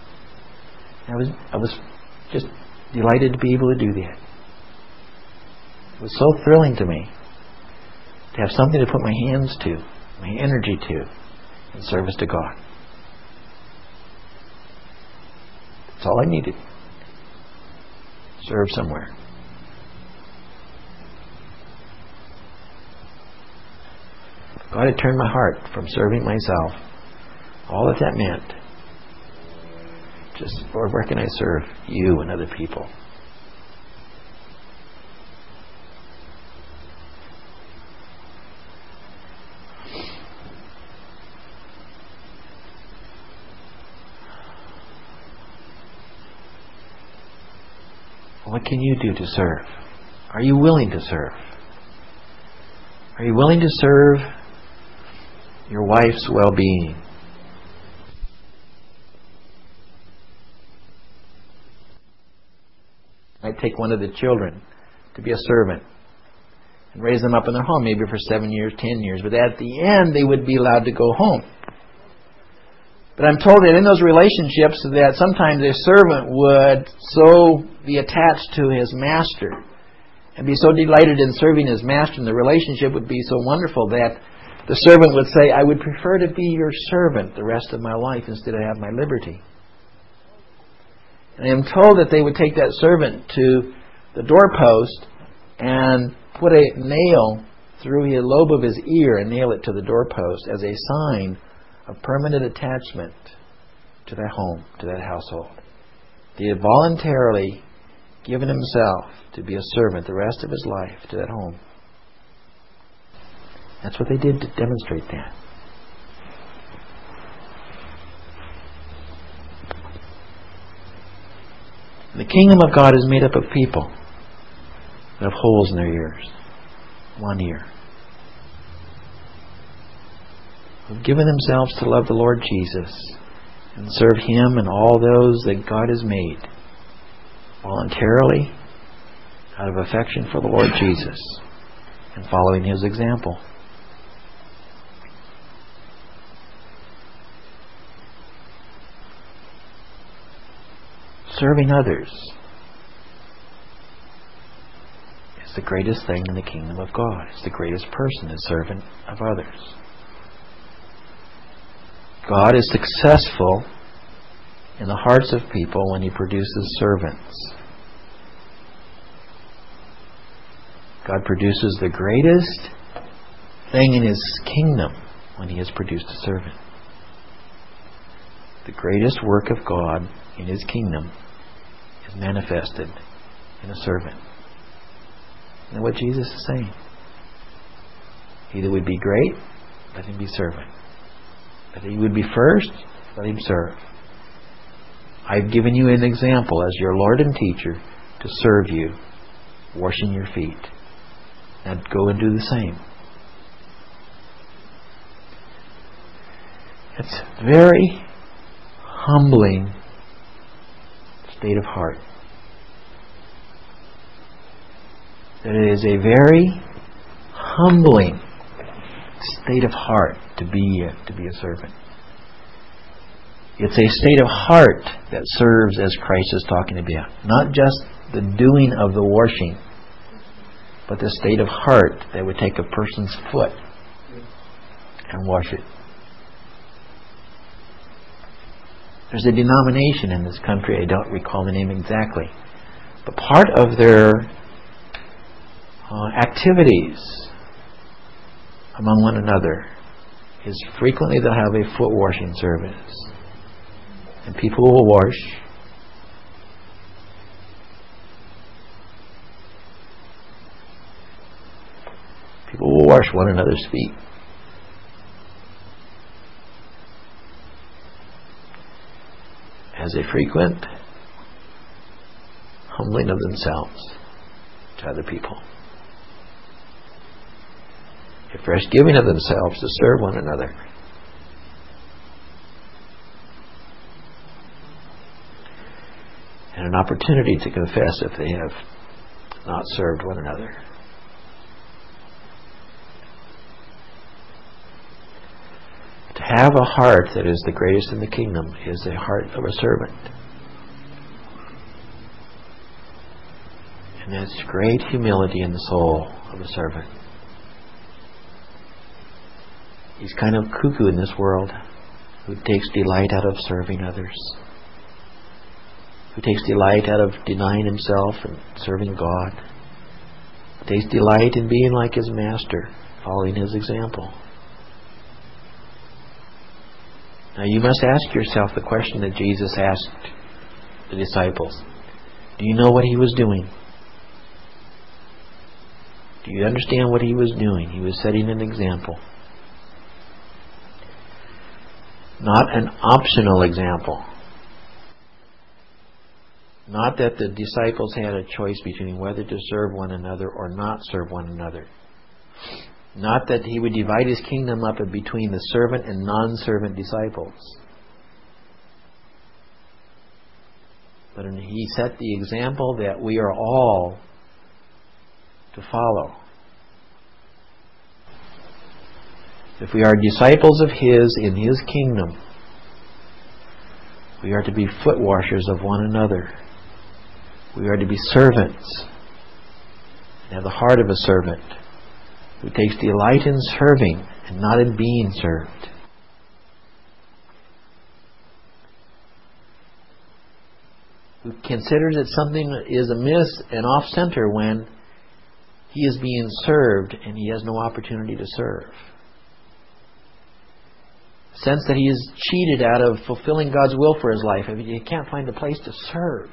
I was just delighted to be able to do that. It was so thrilling to me to have something to put my hands to, my energy to, in service to God. That's all I needed. Serve somewhere. God had turned my heart from serving myself, all that meant. Just, Lord, where can I serve you and other people? What can you do to serve? Are you willing to serve? Are you willing to serve your wife's well-being? I'd take one of the children to be a servant and raise them up in their home, maybe for 7 years, 10 years. But at the end, they would be allowed to go home. But I'm told that in those relationships that sometimes a servant would so be attached to his master and be so delighted in serving his master, and the relationship would be so wonderful that the servant would say, I would prefer to be your servant the rest of my life instead of have my liberty. And I am told that they would take that servant to the doorpost and put a nail through the lobe of his ear and nail it to the doorpost as a sign of permanent attachment to that home, to that household. He had voluntarily given himself to be a servant the rest of his life to that home. That's what they did to demonstrate that. The kingdom of God is made up of people that have holes in their ears. One ear. Who've given themselves to love the Lord Jesus and serve Him and all those that God has made voluntarily out of affection for the Lord Jesus and following His example. Serving others is the greatest thing in the kingdom of God. It's the greatest person, a servant of others. God is successful in the hearts of people when He produces servants. God produces the greatest thing in His kingdom when He has produced a servant. The greatest work of God in His kingdom is manifested in a servant. And what Jesus is saying. He that would be great, let him be servant. That he would be first, let him serve. I've given you an example as your Lord and teacher to serve you, washing your feet. Now go and do the same. It's very humbling state of heart. That it is a very humbling state of heart to be a servant. It's a state of heart that serves as Christ is talking about. Not just the doing of the washing, but the state of heart that would take a person's foot and wash it. There's a denomination in this country, I don't recall the name exactly, but part of their activities among one another is frequently they'll have a foot washing service. And people will wash. People will wash one another's feet. As a frequent humbling of themselves to other people. A fresh giving of themselves to serve one another. And an opportunity to confess if they have not served one another. To have a heart that is the greatest in the kingdom is the heart of a servant. And that's great humility in the soul of a servant. He's kind of cuckoo in this world, who takes delight out of serving others, who takes delight out of denying himself and serving God, who takes delight in being like his master, following his example. Now you must ask yourself the question that Jesus asked the disciples. Do you know what He was doing? Do you understand what He was doing? He was setting an example. Not an optional example. Not that the disciples had a choice between whether to serve one another or not serve one another. Not that He would divide His kingdom up between the servant and non-servant disciples. But He set the example that we are all to follow. If we are disciples of His in His kingdom, we are to be foot washers of one another. We are to be servants. Have the heart of a servant who takes delight in serving and not in being served. Who considers that something is amiss and off-center when he is being served and he has no opportunity to serve. Sense that he is cheated out of fulfilling God's will for his life. I mean, he can't find a place to serve.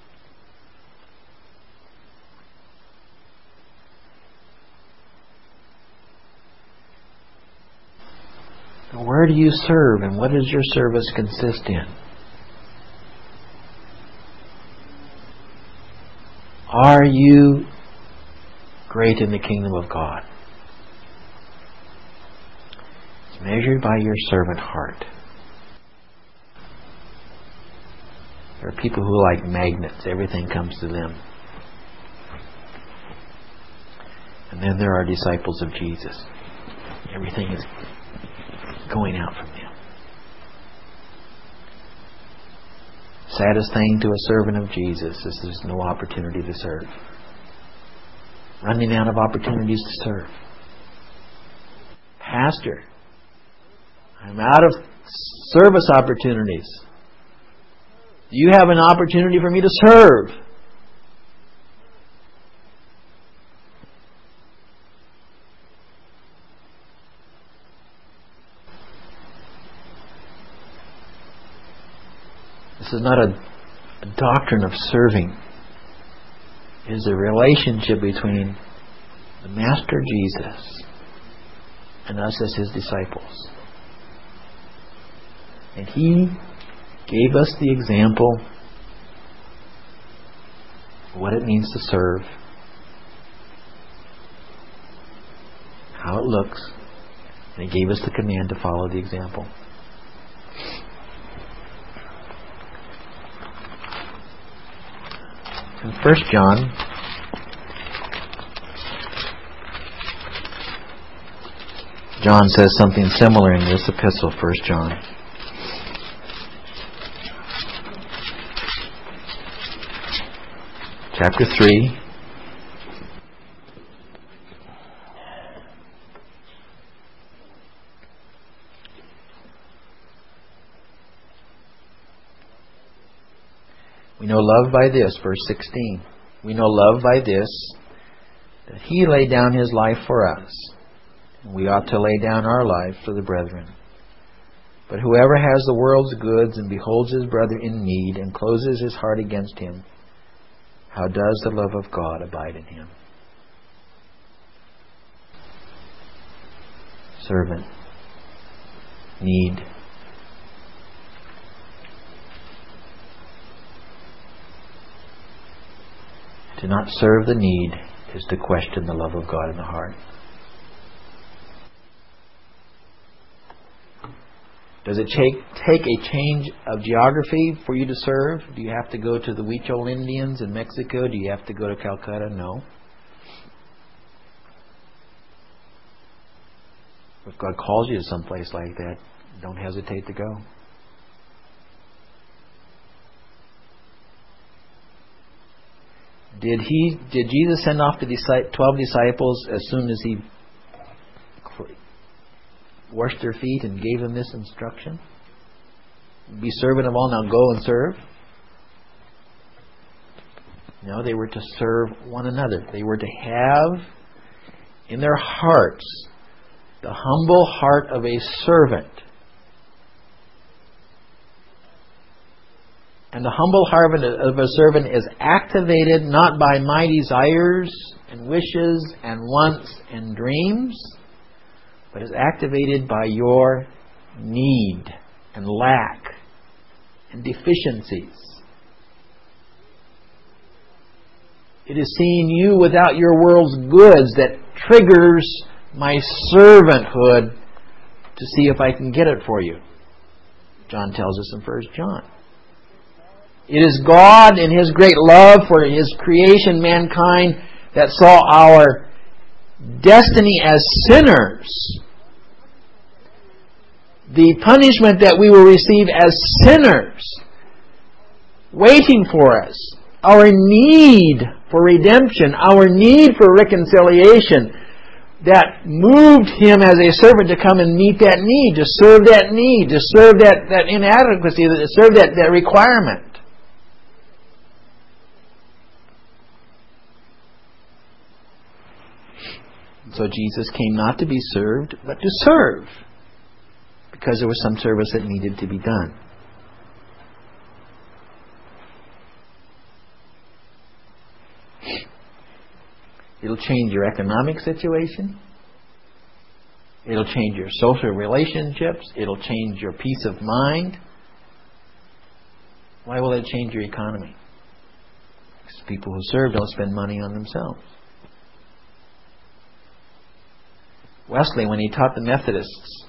Where do you serve, and what does your service consist in? Are you great in the kingdom of God? It's measured by your servant heart. There are people who are like magnets. Everything comes to them. And then there are disciples of Jesus. Everything is going out from them. Saddest thing to a servant of Jesus is there's no opportunity to serve. Running out of opportunities to serve. Pastor, I'm out of service opportunities. Do you have an opportunity for me to serve? This is not a doctrine of serving. It is a relationship between the Master Jesus and us as His disciples. And He gave us the example of what it means to serve, how it looks, and He gave us the command to follow the example. In 1 John, John says something similar in this epistle, 1 John. Chapter 3. We know love by this, verse 16. We know love by this, that He laid down His life for us. And we ought to lay down our life for the brethren. But whoever has the world's goods and beholds his brother in need and closes his heart against him, how does the love of God abide in him? Servant. Need. To not serve the need is to question the love of God in the heart. Does it take a change of geography for you to serve? Do you have to go to the Huichol Indians in Mexico? Do you have to go to Calcutta? No. If God calls you to some place like that, don't hesitate to go. Did Jesus send off the 12 disciples as soon as He washed their feet and gave them this instruction? Be servant of all, now go and serve? No, they were to serve one another. They were to have in their hearts the humble heart of a servant. And the humble heart of a servant is activated not by my desires and wishes and wants and dreams, but is activated by your need and lack and deficiencies. It is seeing you without your world's goods that triggers my servanthood to see if I can get it for you. John tells us in 1 John. It is God in His great love for His creation, mankind, that saw our destiny as sinners. The punishment that we will receive as sinners waiting for us. our need for redemption, our need for reconciliation, that moved Him as a servant to come and meet that need, to serve that need, to serve that inadequacy, to serve that requirement. So Jesus came not to be served, but to serve, because there was some service that needed to be done. It'll change your economic situation. It'll change your social relationships. It'll change your peace of mind. Why will it change your economy? Because people who serve don't spend money on themselves. Wesley, when he taught the Methodists,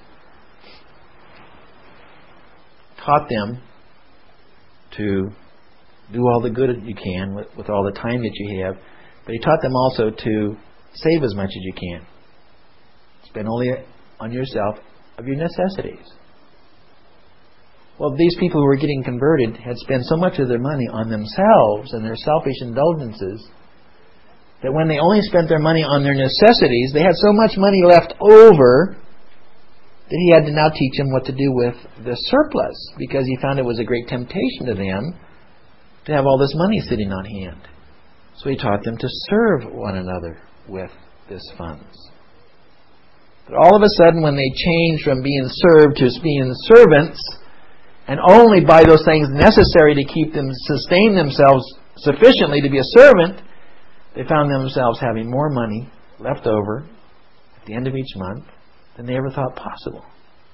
taught them to do all the good you can with all the time that you have, but he taught them also to save as much as you can. Spend only on yourself of your necessities. Well, these people who were getting converted had spent so much of their money on themselves and their selfish indulgences that when they only spent their money on their necessities, they had so much money left over that he had to now teach them what to do with the surplus, because he found it was a great temptation to them to have all this money sitting on hand. So he taught them to serve one another with this funds. But all of a sudden, when they changed from being served to being servants, and only by those things necessary to keep them, sustain themselves sufficiently to be a servant, they found themselves having more money left over at the end of each month than they ever thought possible.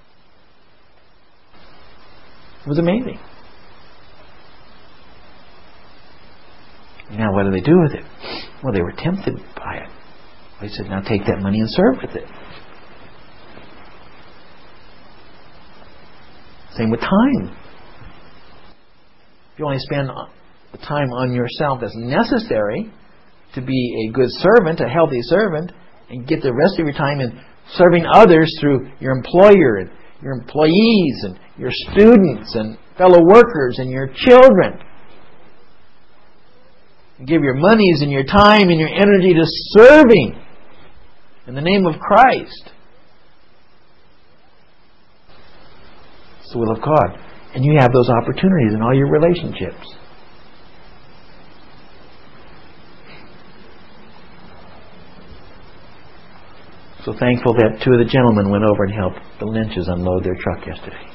It was amazing. Now, what do they do with it? Well, they were tempted by it. They said, now take that money and serve with it. Same with time. If you only spend the time on yourself that's necessary to be a good servant, a healthy servant, and get the rest of your time in serving others through your employer and your employees and your students and fellow workers and your children. You give your monies and your time and your energy to serving in the name of Christ. It's the will of God. And you have those opportunities in all your relationships. So thankful that two of the gentlemen went over and helped the Lynches unload their truck yesterday.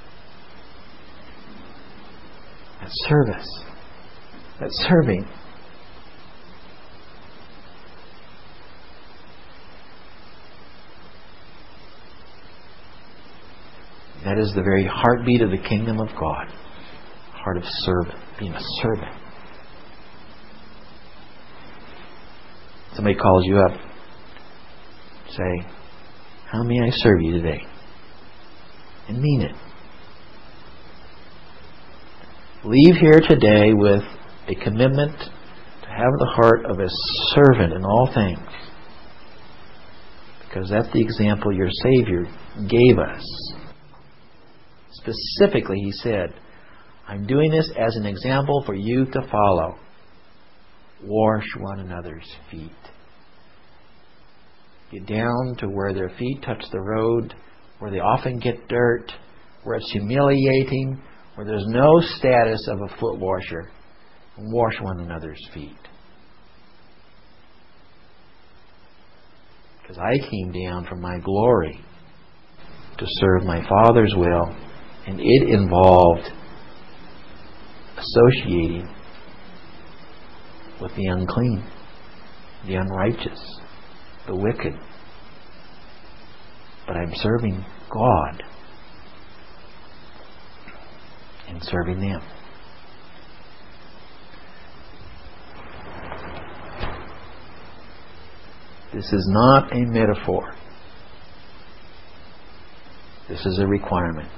That's service. That's serving. That is the very heartbeat of the kingdom of God. Heart of servant, being a servant. Somebody calls you up. Say, how may I serve you today? And mean it. Leave here today with a commitment to have the heart of a servant in all things. Because that's the example your Savior gave us. Specifically, He said, I'm doing this as an example for you to follow. Wash one another's feet. Get down to where their feet touch the road, where they often get dirt, where it's humiliating, where there's no status of a foot washer, and wash one another's feet. Because I came down from my glory to serve my Father's will, and it involved associating with the unclean, the unrighteous, the wicked. But I'm serving God and serving them. This is not a metaphor. This is a requirement.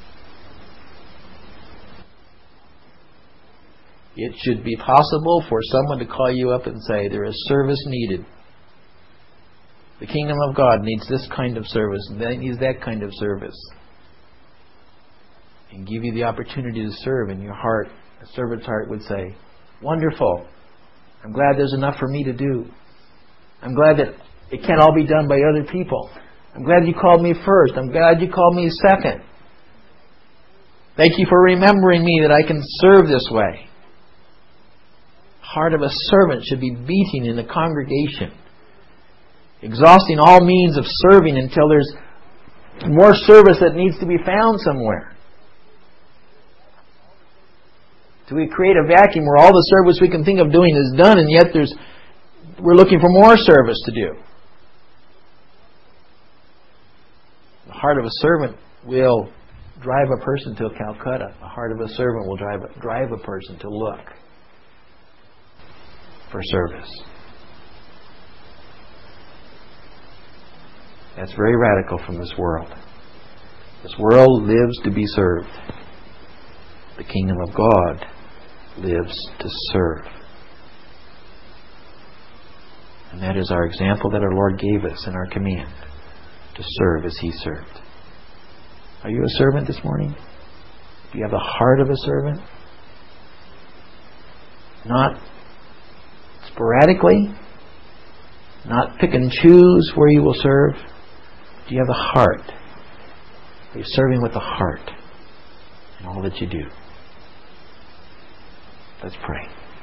It should be possible for someone to call you up and say, there is service needed. The kingdom of God needs this kind of service, and that needs that kind of service. And give you the opportunity to serve, and your heart, a servant's heart would say, Wonderful. I'm glad there's enough for me to do. I'm glad that it can't all be done by other people. I'm glad you called me first. I'm glad you called me second. Thank you for remembering me that I can serve this way. Heart of a servant should be beating in the congregation, exhausting all means of serving until there's more service that needs to be found somewhere. Do we create a vacuum where all the service we can think of doing is done, and yet we're looking for more service to do? The heart of a servant will drive a person to Calcutta. The heart of a servant will drive a person to look for service. That's very radical from this world. This world lives to be served. The kingdom of God lives to serve. And that is our example that our Lord gave us in our command, to serve as He served. Are you a servant this morning? Do you have the heart of a servant? Not sporadically, not pick and choose where you will serve. Do you have the heart? Are you serving with the heart in all that you do? Let's pray.